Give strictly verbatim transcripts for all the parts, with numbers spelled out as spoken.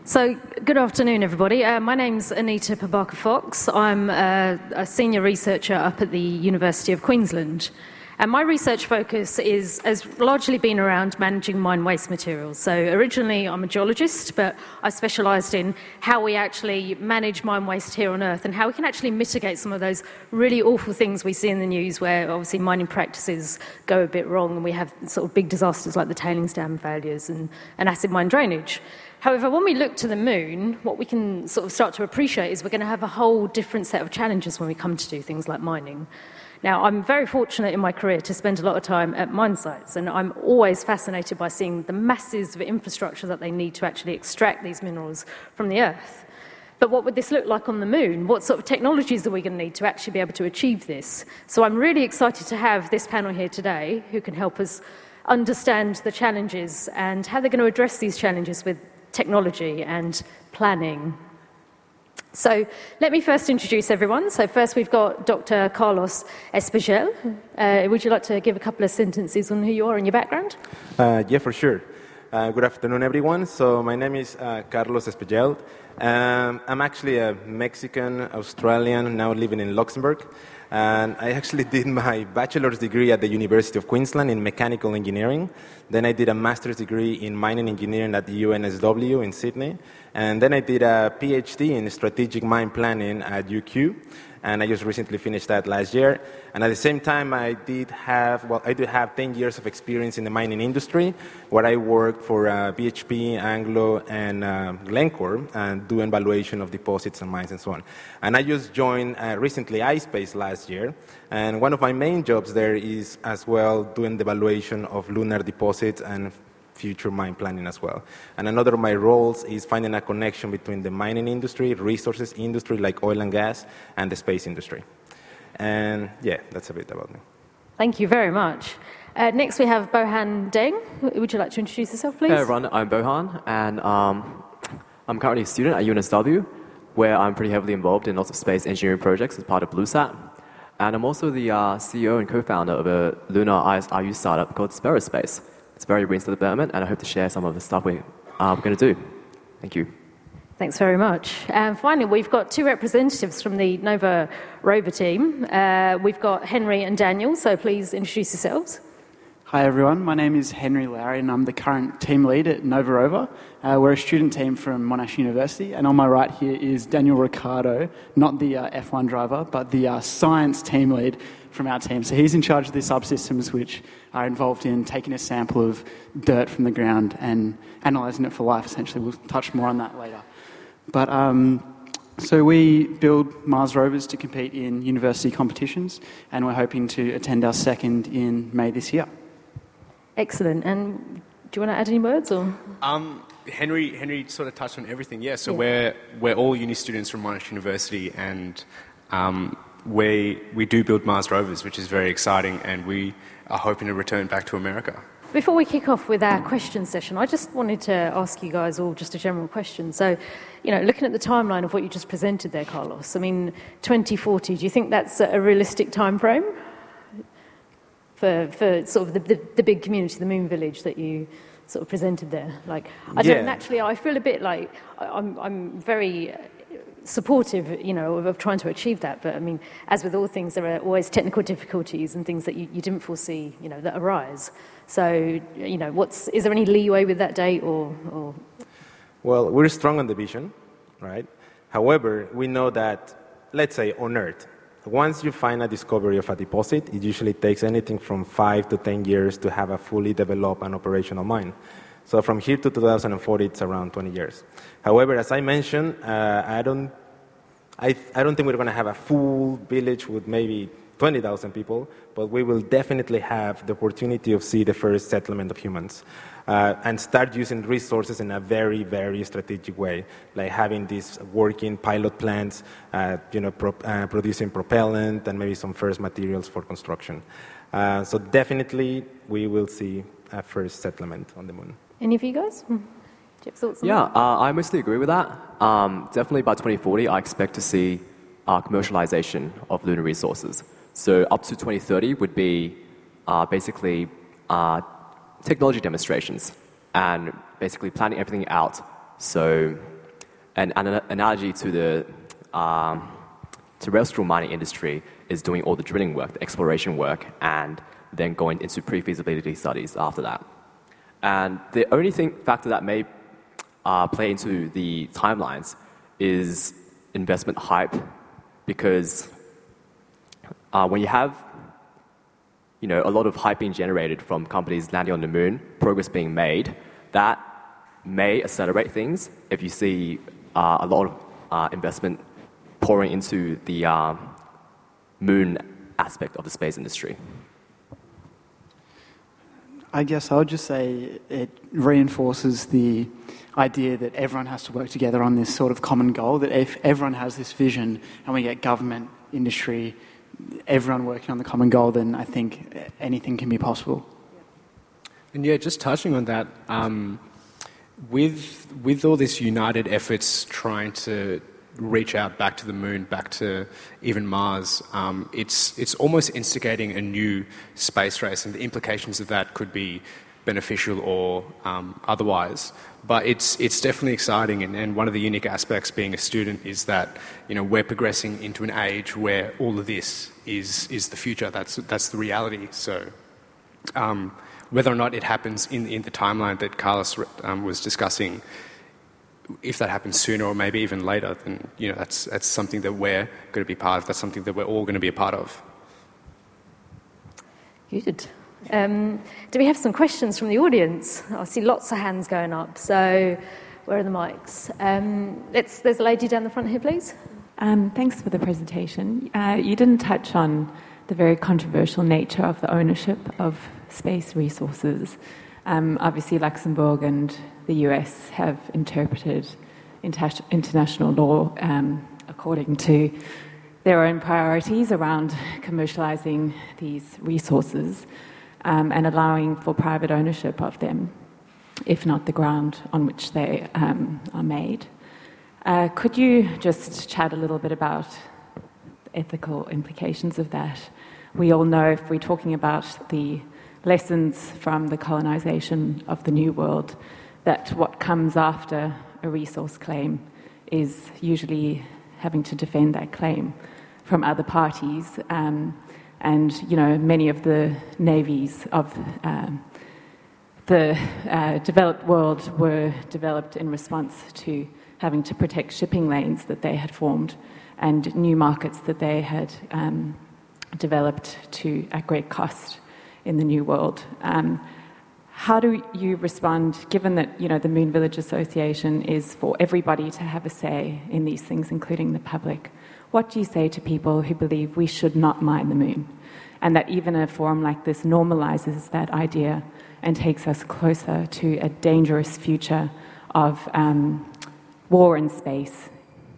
So, good afternoon, everybody. Uh, my name's Anita Pabaka-Fox. I'm uh, a senior researcher up at the University of Queensland. And my research focus is, has largely been around managing mine waste materials. So originally I'm a geologist, but I specialised in how we actually manage mine waste here on Earth and how we can actually mitigate some of those really awful things we see in the news where obviously mining practices go a bit wrong and we have sort of big disasters like the tailings dam failures and, and acid mine drainage. However, when we look to the moon, what we can sort of start to appreciate is we're going to have a whole different set of challenges when we come to do things like mining. Now, I'm very fortunate in my career to spend a lot of time at mine sites, and I'm always fascinated by seeing the masses of infrastructure that they need to actually extract these minerals from the Earth. But what would this look like on the moon? What sort of technologies are we going to need to actually be able to achieve this? So I'm really excited to have this panel here today who can help us understand the challenges and how they're going to address these challenges with technology and planning. So let me first introduce everyone. So first we've got Doctor Carlos Espejel. Uh, would you like to give a couple of sentences on who you are and your background? Uh, yeah, for sure. Uh, good afternoon, everyone. So my name is uh, Carlos Espejel. Um, I'm actually a Mexican, Australian, now living in Luxembourg. And I actually did my bachelor's degree at the University of Queensland in mechanical engineering. Then I did a master's degree in mining engineering at the U N S W in Sydney. And then I did a PhD in strategic mine planning at U Q. And I just recently finished that last year. And at the same time, I did have, well, I do have ten years of experience in the mining industry, where I worked for uh, B H P, Anglo, and uh, Glencore, and doing valuation of deposits and mines and so on. And I just joined uh, recently iSpace last year. And one of my main jobs there is as well doing the valuation of lunar deposits and future mine planning as well. And another of my roles is finding a connection between the mining industry, resources industry like oil and gas, and the space industry. And yeah, that's a bit about me. Thank you very much. Uh, next we have Bohan Deng. Would you like to introduce yourself, please? Hey everyone, I'm Bohan, and um, I'm currently a student at U N S W, where I'm pretty heavily involved in lots of space engineering projects as part of BlueSat. And I'm also the uh, C E O and co-founder of a lunar I S R U startup called Sperospace. It's very recent development, and I hope to share some of the stuff we are going to do. Thank you. Thanks very much. And finally, we've got two representatives from the Nova rover team. Uh, we've got Henry and Daniel, so please introduce yourselves. Hi everyone, my name is Henry Lowry and I'm the current team lead at Nova Rover. Uh, we're a student team from Monash University, and on my right here is Daniel Ricciardo, not the uh, F one driver, but the uh, science team lead from our team. So he's in charge of the subsystems which are involved in taking a sample of dirt from the ground and analysing it for life, essentially. We'll touch more on that later. But um, so we build Mars rovers to compete in university competitions, and we're hoping to attend our second in May this year. Excellent. And do you want to add any words? Or um, Henry Henry sort of touched on everything. Yeah, so yeah. we're we're all uni students from Monash University, and um, we we do build Mars rovers, which is very exciting, and we are hoping to return back to America. Before we kick off with our question session, I just wanted to ask you guys all just a general question. So, you know, looking at the timeline of what you just presented there, Carlos, I mean, twenty forty, do you think that's a realistic time frame for, for sort of the, the, the big community, the Moon Village that you sort of presented there? Like, I Yeah. don't naturally, I feel a bit like I'm, I'm very supportive, you know, of, of trying to achieve that. But I mean, as with all things, there are always technical difficulties and things that you, you didn't foresee, you know, that arise. So, you know, what's is there any leeway with that date or, or? Well, we're strong on the vision, right? However, we know that, let's say, on Earth, once you find a discovery of a deposit, it usually takes anything from five to ten years to have a fully developed and operational mine. So from here to two thousand forty, it's around twenty years. However, as I mentioned, uh, I don't, I, I don't think we're going to have a full village with maybe twenty thousand people, but we will definitely have the opportunity of see the first settlement of humans uh, and start using resources in a very, very strategic way, like having these working pilot plants, uh, you know, pro uh, producing propellant and maybe some first materials for construction. Uh, so definitely we will see a first settlement on the moon. Any of you guys? Do you have thoughts on Yeah, that? uh, I mostly agree with that. Um, definitely by twenty forty, I expect to see uh, commercialization of lunar resources. So up to twenty thirty would be uh, basically uh, technology demonstrations and basically planning everything out. So and an analogy to the um, terrestrial mining industry is doing all the drilling work, the exploration work, and then going into pre-feasibility studies after that. And the only thing factor that may uh, play into the timelines is investment hype, because uh, when you have you know, a lot of hype being generated from companies landing on the moon, progress being made, that may accelerate things if you see uh, a lot of uh, investment pouring into the uh, moon aspect of the space industry. I guess I would just say it reinforces the idea that everyone has to work together on this sort of common goal, that if everyone has this vision and we get government, industry, everyone working on the common goal, then I think anything can be possible. And yeah, just touching on that, um, with with all this united efforts trying to reach out back to the moon, back to even Mars, um, it's it's almost instigating a new space race, and the implications of that could be beneficial or um, otherwise. But it's it's definitely exciting, and, and one of the unique aspects being a student is that you know we're progressing into an age where all of this is is the future. That's that's the reality. So um, whether or not it happens in in the timeline that Carlos um, was discussing, if that happens sooner or maybe even later, then you know that's that's something that we're going to be part of. That's something that we're all going to be a part of. Good. Um, do we have some questions from the audience? I see lots of hands going up. So, where are the mics? Um, let's, there's a lady down the front here, please. Um, thanks for the presentation. Uh, you didn't touch on the very controversial nature of the ownership of space resources. Um, obviously, Luxembourg and the U S have interpreted inter- international law um, according to their own priorities around commercializing these resources. Um, and allowing for private ownership of them, if not the ground on which they um, are made. Uh, could you just chat a little bit about the ethical implications of that? We all know, if we're talking about the lessons from the colonization of the New World, that what comes after a resource claim is usually having to defend that claim from other parties. Um, And, you know, many of the navies of um, the uh, developed world were developed in response to having to protect shipping lanes that they had formed and new markets that they had um, developed to at great cost in the New World. Um, how do you respond, given that, you know, the Moon Village Association is for everybody to have a say in these things, including the public? What do you say to people who believe we should not mine the moon, and that even a forum like this normalizes that idea and takes us closer to a dangerous future of um, war in space?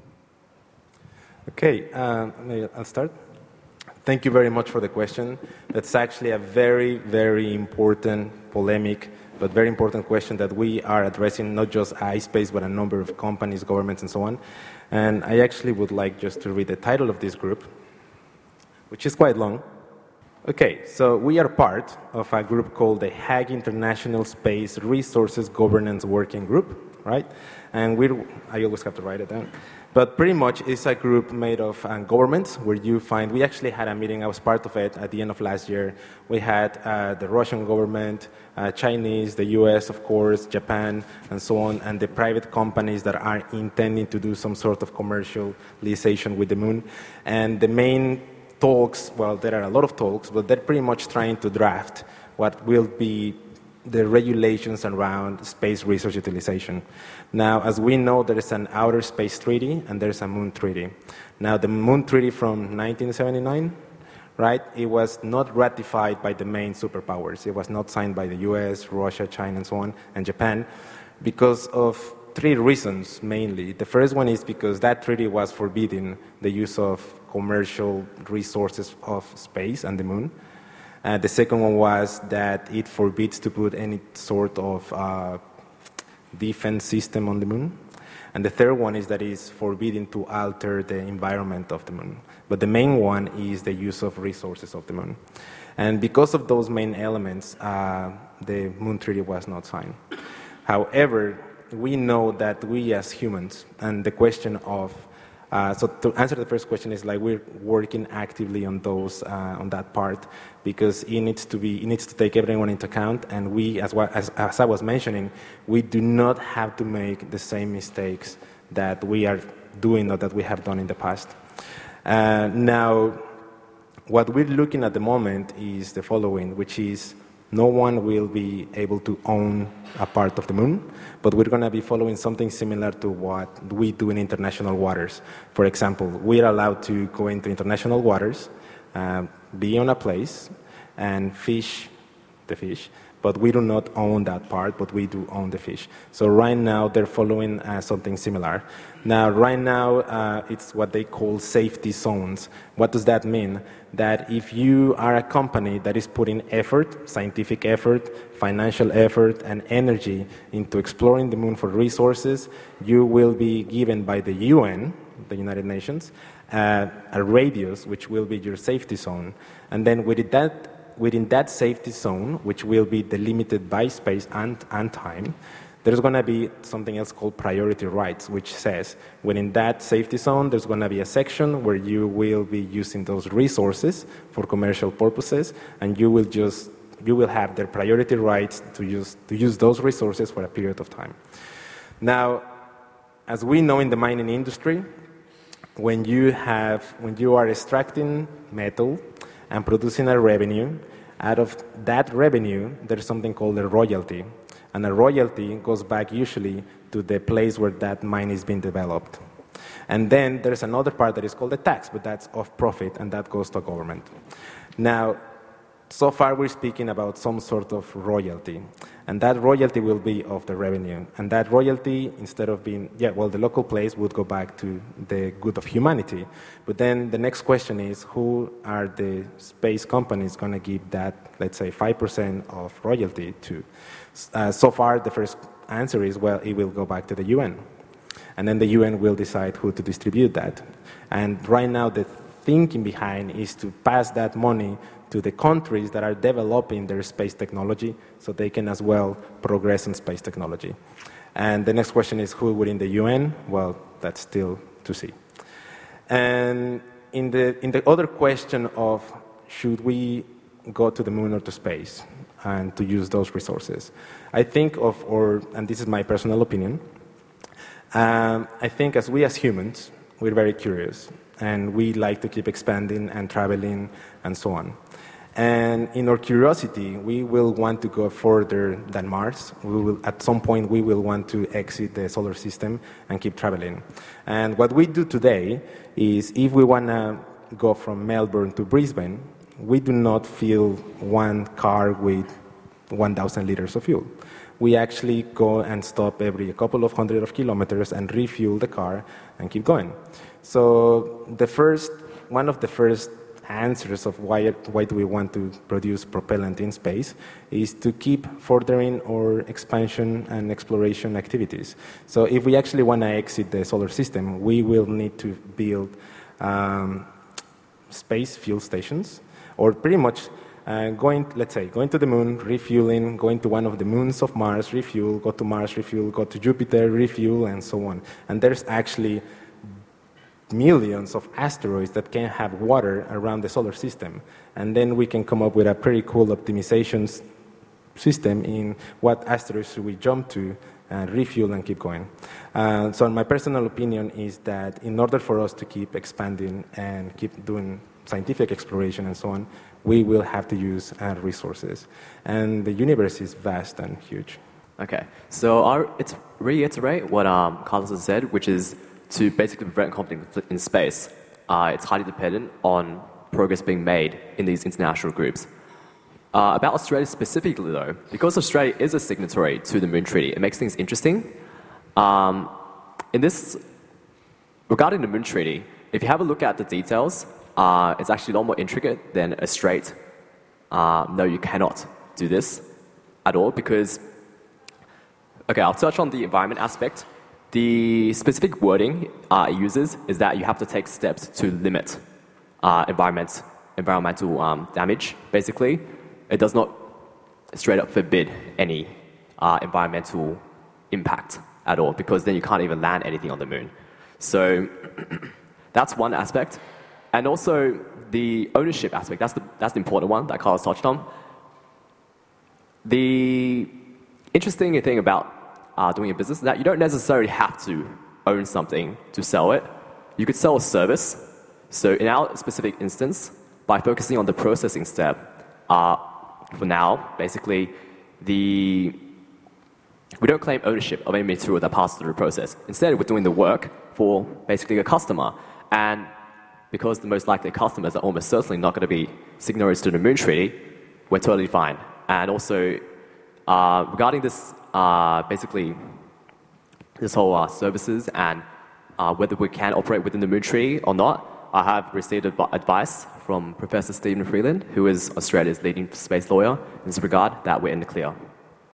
Okay, um, I'll start. Thank you very much for the question. That's actually a very, very important, polemic, but very important question that we are addressing, not just iSpace, but a number of companies, governments, and so on. And I actually would like just to read the title of this group, which is quite long. Okay, so we are part of a group called the Hague International Space Resources Governance Working Group, right? And we, I always have to write it down. But pretty much it's a group made of um, governments where you find, we actually had a meeting, I was part of it at the end of last year. We had uh, the Russian government, uh, Chinese, the U S, of course, Japan, and so on, and the private companies that are intending to do some sort of commercialization with the moon. And the main talks, well, there are a lot of talks, but they're pretty much trying to draft what will be the regulations around space resource utilization. Now, as we know, there is an outer space treaty and there's a moon treaty. Now, the moon treaty from nineteen seventy-nine, right, it was not ratified by the main superpowers. It was not signed by the U S, Russia, China, and so on, and Japan, because of three reasons, mainly. The first one is because that treaty was forbidding the use of commercial resources of space and the moon. Uh, the second one was that it forbids to put any sort of uh, defense system on the moon. And the third one is that it's forbidden to alter the environment of the moon. But the main one is the use of resources of the moon. And because of those main elements, uh, the Moon Treaty was not signed. However, we know that we as humans, and the question of, uh, so to answer the first question is like we're working actively on those, uh, on that part, because it needs to be, it needs to take everyone into account, and we, as, well, as, as I was mentioning, we do not have to make the same mistakes that we are doing or that we have done in the past. Uh, now, what we're looking at the moment is the following, which is no one will be able to own a part of the moon, but we're going to be following something similar to what we do in international waters. For example, we are allowed to go into international waters, uh, be on a place, and fish the fish, but we do not own that part, but we do own the fish. So right now, they're following uh, something similar. Now, right now, uh, it's what they call safety zones. What does that mean? That if you are a company that is putting effort, scientific effort, financial effort, and energy into exploring the moon for resources, you will be given by the U N, the United Nations, uh, a radius, which will be your safety zone. And then within that, within that safety zone, which will be delimited by space and, and time, there's going to be something else called priority rights, which says within that safety zone, there's going to be a section where you will be using those resources for commercial purposes, and you will just you will have their priority rights to use to use those resources for a period of time. Now, as we know in the mining industry, when you have when you are extracting metal and producing a revenue, out of that revenue, there's something called a royalty. And a royalty goes back usually to the place where that mine is being developed. And then there's another part that is called the tax, but that's of profit, and that goes to government. Now, so far we're speaking about some sort of royalty, and that royalty will be of the revenue. And that royalty, instead of being, yeah, well, the local place would go back to the good of humanity. But then the next question is, who are the space companies going to give that, let's say, five percent of royalty to? Uh, so far, the first answer is, well, it will go back to the U N. And then the U N will decide who to distribute that. And right now, the thinking behind is to pass that money to the countries that are developing their space technology so they can as well progress in space technology. And the next question is who within the U N? Well, that's still to see. And in the, in the other question of should we go to the moon or to space and to use those resources, I think of, or, and this is my personal opinion, um, I think as we as humans, we're very curious and we like to keep expanding and traveling and so on. And in our curiosity, we will want to go further than Mars. We will, at some point, we will want to exit the solar system and keep traveling. And what we do today is if we want to go from Melbourne to Brisbane, we do not fill one car with one thousand liters of fuel. We actually go and stop every couple of hundred of kilometers and refuel the car and keep going. So the first, one of the first answers of why, why do we want to produce propellant in space is to keep furthering our expansion and exploration activities. So if we actually want to exit the solar system, we will need to build um, space fuel stations, or pretty much uh, going, let's say, going to the moon, refueling, going to one of the moons of Mars, refuel, go to Mars, refuel, go to Jupiter, refuel, and so on. And there's actually millions of asteroids that can have water around the solar system. And then we can come up with a pretty cool optimization system in what asteroids should we jump to, uh, refuel, and keep going. Uh, so my personal opinion is that in order for us to keep expanding and keep doing scientific exploration and so on, we will have to use uh, resources. And the universe is vast and huge. Okay, so I'll it's reiterate what um, Carlos has said, which is to basically prevent conflict in space, uh, it's highly dependent on progress being made in these international groups. Uh, about Australia specifically, though, because Australia is a signatory to the Moon Treaty, it makes things interesting. Um, in this, regarding the Moon Treaty, if you have a look at the details, uh, it's actually a lot more intricate than a straight, uh, no, you cannot do this at all, because, okay, I'll touch on the environment aspect. The specific wording uh, it uses is that you have to take steps to limit uh, environment, environmental um, damage, basically. It does not straight up forbid any uh, environmental impact at all, because then you can't even land anything on the moon. So that's one aspect. And also the ownership aspect, that's the, that's the important one that Carlos touched on. The interesting thing about uh, doing a business is that you don't necessarily have to own something to sell it. You could sell a service. So in our specific instance, by focusing on the processing step, uh, for now, basically, the we don't claim ownership of any material that passes through the process. Instead, we're doing the work for basically a customer. And because the most likely customers are almost certainly not going to be signatories to the Moon Treaty, we're totally fine. And also, uh, regarding this, uh, basically, this whole uh, services and uh, whether we can operate within the Moon Treaty or not, I have received adv- advice from Professor Stephen Freeland, who is Australia's leading space lawyer in this regard, that we're in the clear.